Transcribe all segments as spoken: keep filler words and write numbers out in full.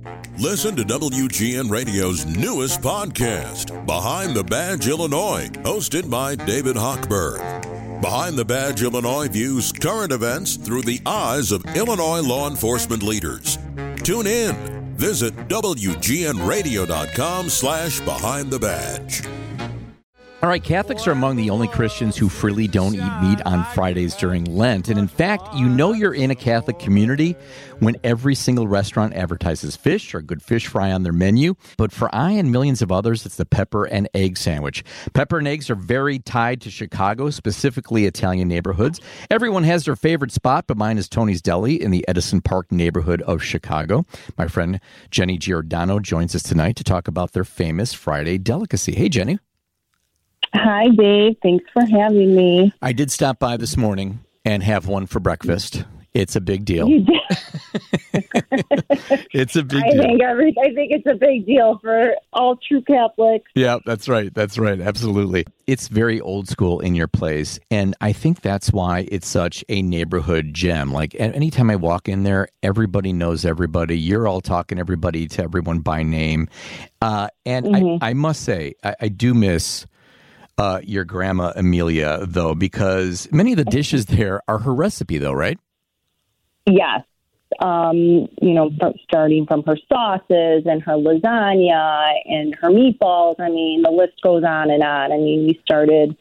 Listen to W G N Radio's newest podcast, Behind the Badge Illinois, hosted by David Hochberg. Behind the Badge Illinois views current events through the eyes of Illinois law enforcement leaders. Tune in. Visit W G N radio dot com slash behind the badge. All right, Catholics are among the only Christians who freely don't eat meat on Fridays during Lent. And in fact, you know you're in a Catholic community when every single restaurant advertises fish or good fish fry on their menu. But for I and millions of others, it's the pepper and egg sandwich. Pepper and eggs are very tied to Chicago, specifically Italian neighborhoods. Everyone has their favorite spot, but mine is Tony's Deli in the Edison Park neighborhood of Chicago. My friend Jenny Giordano joins us tonight to talk about their famous Friday delicacy. Hey, Jenny. Hi, Dave. Thanks for having me. I did stop by this morning and have one for breakfast. It's a big deal. You did? It's a big I deal. Think every, I think it's a big deal for all true Catholics. Yeah, that's right. That's right. Absolutely. It's very old school in your place, and I think that's why it's such a neighborhood gem. Like, anytime I walk in there, everybody knows everybody. You're all talking everybody to everyone by name. Uh, and mm-hmm. I, I must say, I, I do miss... Uh, your grandma Amelia, though, because many of the dishes there are her recipe, though, right? Yes. Um, you know, starting from her sauces and her lasagna and her meatballs. I mean, the list goes on and on. I mean, we started,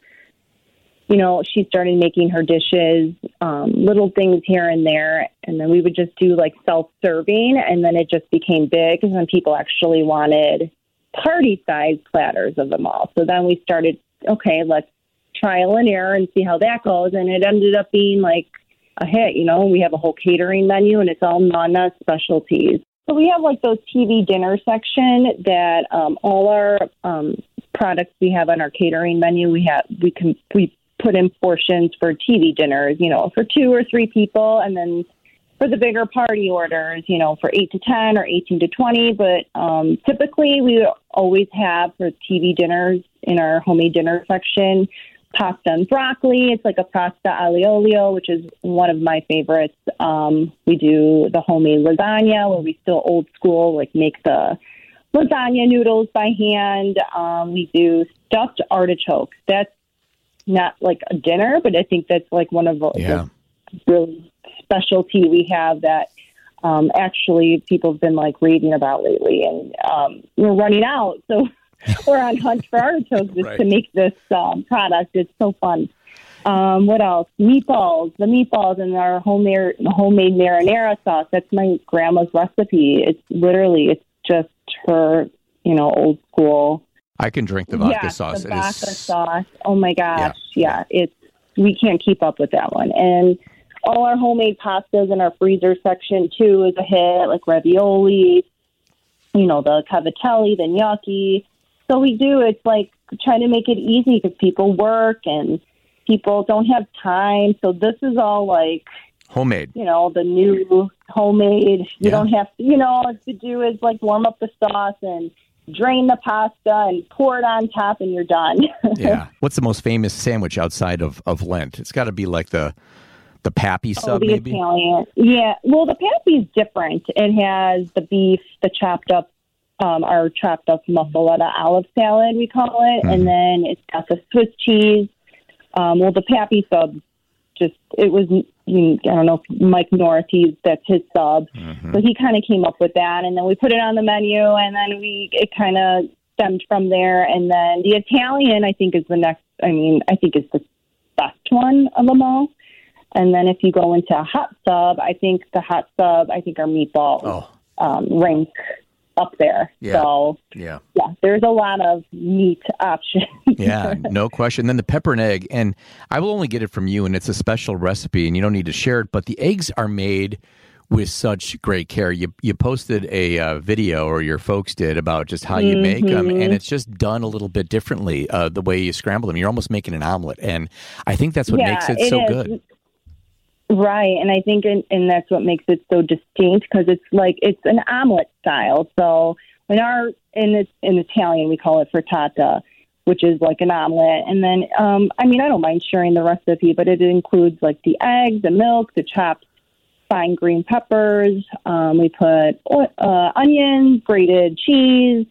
you know, she started making her dishes, um, little things here and there, and then we would just do, like, self-serving, and then it just became big, and then people actually wanted party-sized platters of them all. So then we started, okay, let's trial and error and see how that goes. And it ended up being like a hit. You know, we have a whole catering menu and it's all Nana specialties. So we have like those T V dinner section that um, all our um, products we have on our catering menu, we have, we can, we put in portions for T V dinners, you know, for two or three people. And then for the bigger party orders, you know, for eight to ten or eighteen to twenty. But um, typically we always have for T V dinners in our homemade dinner section, pasta and broccoli. It's like a pasta aglio olio, which is one of my favorites. Um, we do the homemade lasagna where we still old school, like make the lasagna noodles by hand. Um, we do stuffed artichokes. That's not like a dinner, but I think that's like one of the yeah. really specialty we have that um, actually people have been like raving about lately, and um, we're running out. So we're on hunt for artichokes just right. to make this um, product. It's so fun. Um, what else? Meatballs, the meatballs and our homemade, homemade marinara sauce. That's my grandma's recipe. It's literally, it's just her, you know, old school. I can drink the vodka yeah, sauce. The it vodka is... sauce. Oh my gosh. Yeah. yeah. It's, we can't keep up with that one. And all our homemade pastas in our freezer section too is a hit, like ravioli, you know, the cavatelli, the gnocchi. So we do, it's like trying to make it easy because people work and people don't have time. So this is all like homemade, you know, the new homemade. You yeah. don't have to, you know, all you have to do is like warm up the sauce and drain the pasta and pour it on top and you're done. yeah. What's the most famous sandwich outside of, of Lent? It's got to be like the the Pappy sub, oh, the maybe? Italian. Yeah. Well, the Pappy's different. It has the beef, the chopped up, um, our chopped up muffaletta olive salad, we call it. Mm-hmm. And then it's got the Swiss cheese. Um, well, the Pappy sub, just, it was, I don't know, if Mike North, he's, that's his sub. Mm-hmm. So he kind of came up with that. And then we put it on the menu and then we, it kind of stemmed from there. And then the Italian, I think, is the next, I mean, I think is the best one of them all. And then if you go into a hot sub, I think the hot sub, I think our meatballs oh. um, rank up there. Yeah. So, yeah. yeah, there's a lot of meat options. Yeah, no question. Then the pepper and egg, and I will only get it from you, and it's a special recipe, and you don't need to share it, but the eggs are made with such great care. You you posted a uh, video, or your folks did, about just how you mm-hmm. make them, and it's just done a little bit differently, uh, the way you scramble them. You're almost making an omelet, and I think that's what yeah, makes it, it so is. good. Right, and I think, in, and that's what makes it so distinct, because it's like, it's an omelet style. So in our, in it's in Italian, we call it frittata, which is like an omelet. And then, um, I mean, I don't mind sharing the recipe, but it includes like the eggs, the milk, the chopped fine green peppers. Um, we put uh, onions, grated cheese,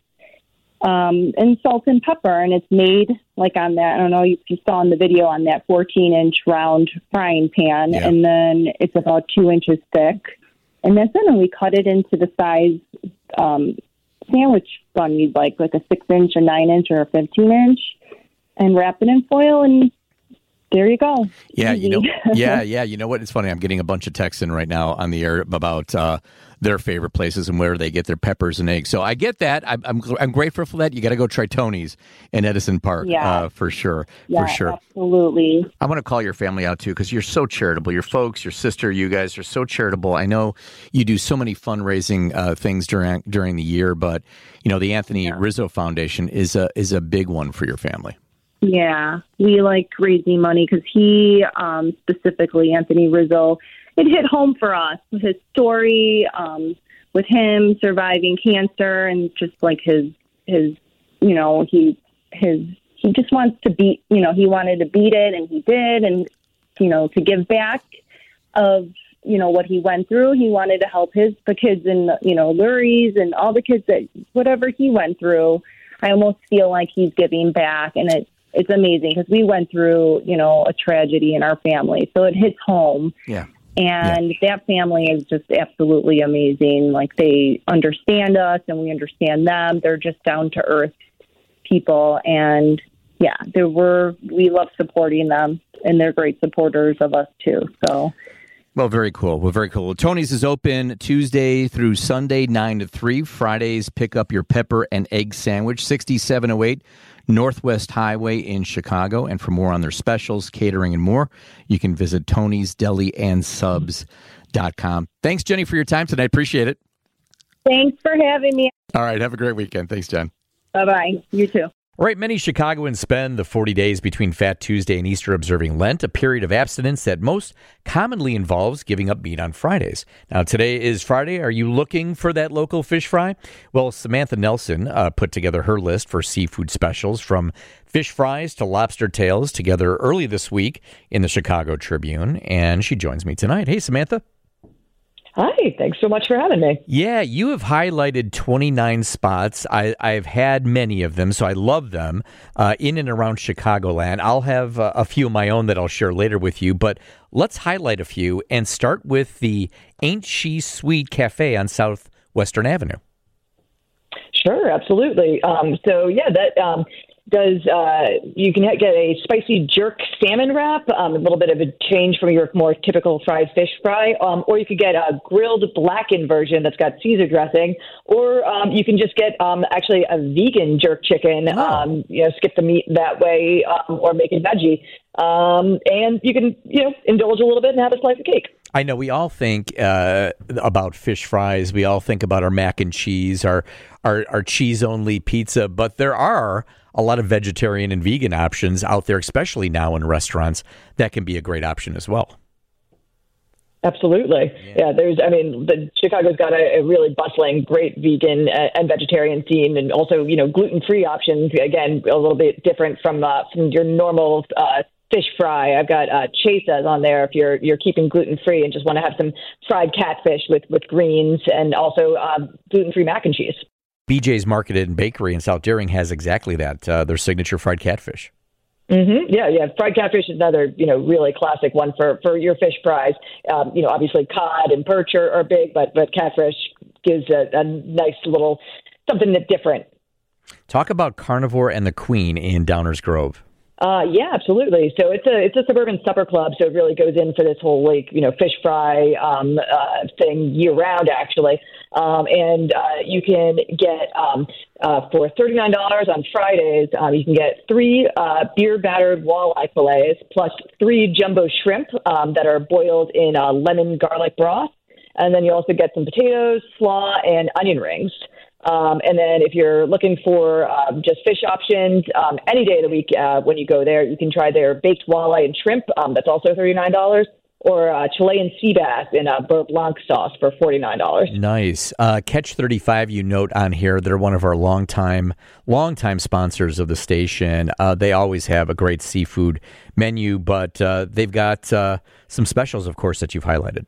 um, and salt and pepper. And it's made like on that, I don't know if you saw in the video, on that fourteen-inch round frying pan. Yeah. And then it's about two inches thick. And that's it. And we cut it into the size um, sandwich bun you'd like, like a six-inch, a nine-inch, or a fifteen-inch, and wrap it in foil, and there you go. Yeah, Easy. you know, yeah, yeah. You know what? It's funny. I'm getting a bunch of texts in right now on the air about uh, their favorite places and where they get their peppers and eggs. So I get that. I'm I'm, I'm grateful for that. You got to go try Tony's in Edison Park, yeah. uh, for sure, yeah, for sure. Absolutely. I want to call your family out too, because you're so charitable. Your folks, your sister, you guys are so charitable. I know you do so many fundraising uh, things during during the year, but you know the Anthony yeah. Rizzo Foundation is a is a big one for your family. Yeah, we like raising money because he, um, specifically Anthony Rizzo, it hit home for us. His story um, with him surviving cancer and just like his, his, you know, he, his, he just wants to beat, you know, he wanted to beat it and he did. And, you know, to give back of, you know, what he went through. He wanted to help his, the kids in, you know, Lurie's and all the kids that, whatever he went through. I almost feel like he's giving back, and it, it's amazing because we went through, you know, a tragedy in our family. So it hits home. Yeah. And yeah. that family is just absolutely amazing. Like, they understand us and we understand them. They're just down to earth people. And yeah, there were, we love supporting them, and they're great supporters of us too. So. Well, very cool. Well, very cool. Well, Tony's is open Tuesday through Sunday, nine to three. Fridays, pick up your pepper and egg sandwich, sixty-seven oh eight Northwest Highway in Chicago. And for more on their specials, catering, and more, you can visit tonys deli and subs dot com. Thanks, Jenny, for your time tonight. Appreciate it. Thanks for having me. All right. Have a great weekend. Thanks, Jen. Bye-bye. You too. All right, many Chicagoans spend the forty days between Fat Tuesday and Easter observing Lent, a period of abstinence that most commonly involves giving up meat on Fridays. Now, today is Friday. Are you looking for that local fish fry? Well, Samantha Nelson uh, put together her list for seafood specials, from fish fries to lobster tails, together early this week in the Chicago Tribune, and she joins me tonight. Hey, Samantha. Hi, thanks so much for having me. Yeah, you have highlighted twenty-nine spots. I, I've had many of them, so I love them, uh, in and around Chicagoland. I'll have uh, a few of my own that I'll share later with you, but let's highlight a few and start with the Ain't She Sweet Cafe on Southwestern Avenue. Sure, absolutely. Um, so, yeah, that... Um, Does uh, you can get a spicy jerk salmon wrap, um, a little bit of a change from your more typical fried fish fry, um, or you could get a grilled blackened version that's got Caesar dressing, or um, you can just get um, actually a vegan jerk chicken, oh. um, you know, skip the meat that way, um, or make it veggie, um, and you can you know indulge a little bit and have a slice of cake. I know we all think uh, about fish fries. We all think about our mac and cheese, our, our, our cheese-only pizza, but there are a lot of vegetarian and vegan options out there, especially now in restaurants, that can be a great option as well. Absolutely. Yeah, yeah there's, I mean, the Chicago's got a, a really bustling, great vegan and vegetarian scene, and also, you know, gluten-free options, again, a little bit different from, uh, from your normal uh fish fry. I've got uh, Chase's on there if you're you're keeping gluten-free and just want to have some fried catfish with, with greens, and also uh, gluten-free mac and cheese. B J's Market and Bakery in South Deering has exactly that, uh, their signature fried catfish. Mm-hmm. Yeah, yeah. Fried catfish is another, you know, really classic one for, for your fish fries. Um, you know, obviously cod and perch are, are big, but, but catfish gives a, a nice little something that's different. Talk about Carnivore and the Queen in Downers Grove. Uh, yeah, absolutely. So it's a it's a suburban supper club, so it really goes in for this whole like you know fish fry um, uh, thing year round actually, um, and uh, you can get um, uh, for thirty nine dollars on Fridays. Um, you can get three uh, beer battered walleye fillets plus three jumbo shrimp um, that are boiled in uh, lemon garlic broth, and then you also get some potatoes, slaw, and onion rings. Um, and then if you're looking for um, just fish options, um, any day of the week uh, when you go there, you can try their baked walleye and shrimp. Um, that's also thirty-nine dollars. Or uh, Chilean sea bass in a beurre blanc sauce for forty-nine dollars. Nice. Uh, Catch thirty-five, you note on here, they're one of our longtime, longtime sponsors of the station. Uh, they always have a great seafood menu, but uh, they've got uh, some specials, of course, that you've highlighted.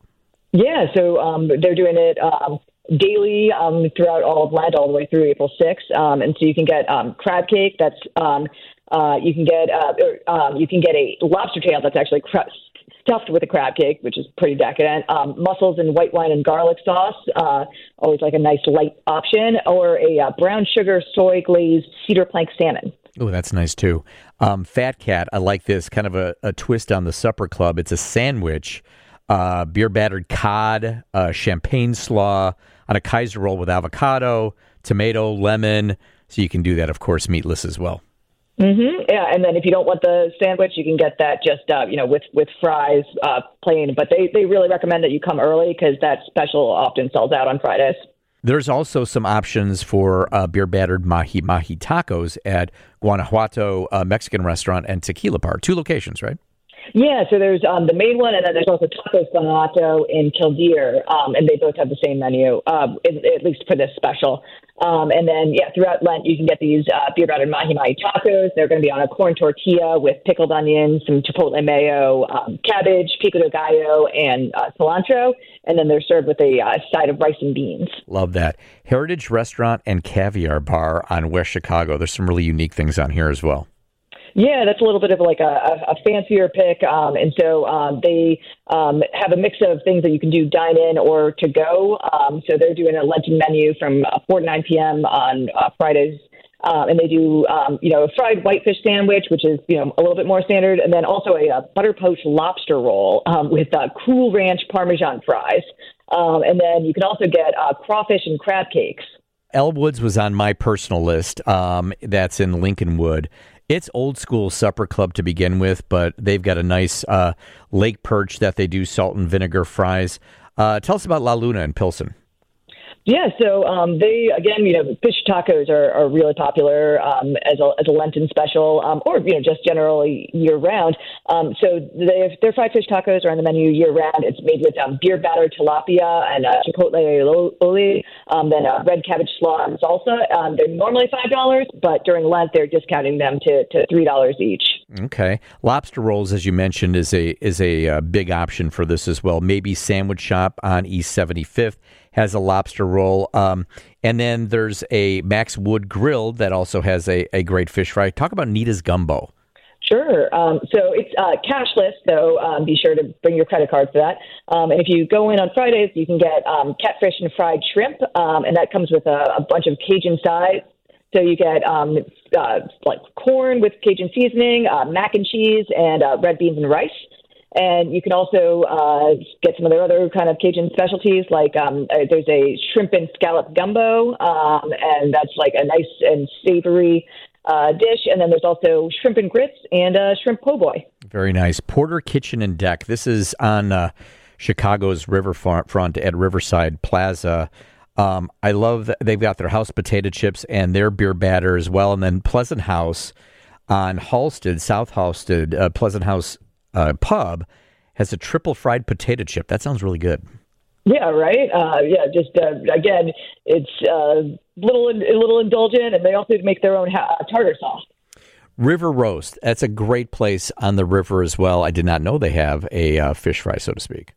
Yeah, so um, they're doing it um, daily um, throughout all of Lent, all the way through April sixth. Um, and so you can get um, crab cake. That's um, uh, you can get uh, or, um, you can get a lobster tail that's actually cra- stuffed with a crab cake, which is pretty decadent. Um, mussels and white wine and garlic sauce, uh, always like a nice light option, or a uh, brown sugar soy glazed cedar plank salmon. Oh, that's nice too. Um, Fat Cat, I like this, kind of a, a twist on the supper club. It's a sandwich, uh, beer battered cod, uh, champagne slaw on a Kaiser roll with avocado, tomato, lemon. So you can do that, of course, meatless as well. Mm-hmm. Yeah, and then if you don't want the sandwich, you can get that just uh, you know with with fries, uh, plain. But they they really recommend that you come early because that special often sells out on Fridays. There's also some options for uh, beer-battered mahi-mahi tacos at Guanajuato uh, Mexican Restaurant and Tequila Bar. Two locations, right? Yeah, so there's um, the main one, and then there's also Tacos Guanajuato in Kildare, um, and they both have the same menu, uh, at, at least for this special. Um, and then, yeah, throughout Lent, you can get these uh, beer-battered mahi-mahi tacos. They're going to be on a corn tortilla with pickled onions, some chipotle mayo, um, cabbage, pico de gallo, and uh, cilantro. And then they're served with a uh, side of rice and beans. Love that. Heritage Restaurant and Caviar Bar on West Chicago. There's some really unique things on here as well. Yeah, that's a little bit of like a, a fancier pick. Um, and so um, they um, have a mix of things that you can do dine in or to go. Um, so they're doing a Lenten menu from uh, four to nine p.m. on uh, Fridays. Um, and they do, um, you know, a fried whitefish sandwich, which is, you know, a little bit more standard. And then also a, a butter poached lobster roll um, with uh, Cool Ranch Parmesan fries. Um, and then you can also get uh, crawfish and crab cakes. Elwood's was on my personal list. Um, that's in Lincolnwood. It's old school supper club to begin with, but they've got a nice uh, lake perch that they do salt and vinegar fries. Uh, tell us about La Luna in Pilsen. Yeah, so um, they, again, you know, fish tacos are, are really popular um, as, a, as a Lenten special um, or, you know, just generally year-round. Um, so they have, their fried fish tacos are on the menu year-round. It's made with um, beer-battered tilapia and uh, chipotle aioli, um, then uh, red cabbage slaw and salsa. Um, they're normally five dollars, but during Lent, they're discounting them to, to three dollars each. Okay. Lobster rolls, as you mentioned, is a is a uh, big option for this as well. Maybe Sandwich Shop on East seventy-fifth has a lobster roll. Um, and then there's a Max Wood Grill that also has a, a great fish fry. Talk about Nita's Gumbo. Sure. Um, so it's uh, cashless, so um, be sure to bring your credit card for that. Um, and if you go in on Fridays, you can get um, catfish and fried shrimp, um, and that comes with a, a bunch of Cajun sides. So you get um, uh, like corn with Cajun seasoning, uh, mac and cheese, and uh, red beans and rice. And you can also uh, get some of their other kind of Cajun specialties, like um, uh, there's a shrimp and scallop gumbo, um, and that's like a nice and savory uh, dish. And then there's also shrimp and grits and uh, shrimp po' boy. Very nice. Porter Kitchen and Deck. This is on uh, Chicago's riverfront at Riverside Plaza. Um, I love that they've got their house potato chips and their beer batter as well. And then Pleasant House on Halsted, South Halsted, uh, Pleasant House uh, Pub has a triple fried potato chip. That sounds really good. Yeah, right. Uh, yeah, just uh, again, it's uh, little a little indulgent, and they also make their own ha- tartar sauce. River Roast. That's a great place on the river as well. I did not know they have a uh, fish fry, so to speak.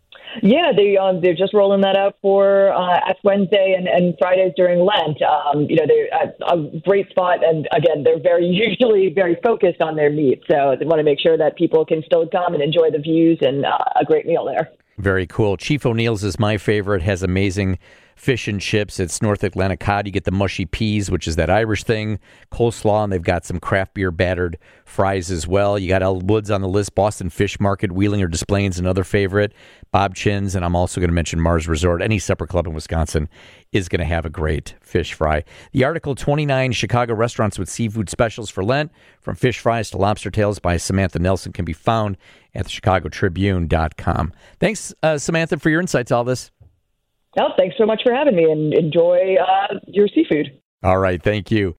Yeah, they um, they're just rolling that out for uh, Ash Wednesday and, and Fridays during Lent. Um, you know, they're a, a great spot, and again, they're very usually very focused on their meat, so they want to make sure that people can still come and enjoy the views and uh, a great meal there. Very cool. Chief O'Neill's is my favorite. Has amazing fish and chips. It's North Atlantic cod. You get the mushy peas, which is that Irish thing, coleslaw, and they've got some craft beer battered fries as well. You got Elwood's on the list, Boston Fish Market, Wheelinger Displays, another favorite, Bob Chin's, and I'm also going to mention Mars Resort. Any supper club in Wisconsin is going to have a great fish fry. The article, twenty-nine Chicago restaurants with seafood specials for Lent, from fish fries to lobster tails by Samantha Nelson, can be found at the chicago tribune dot com. Thanks, uh, Samantha, for your insights, all this. Oh, thanks so much for having me, and enjoy uh, your seafood. All right, thank you.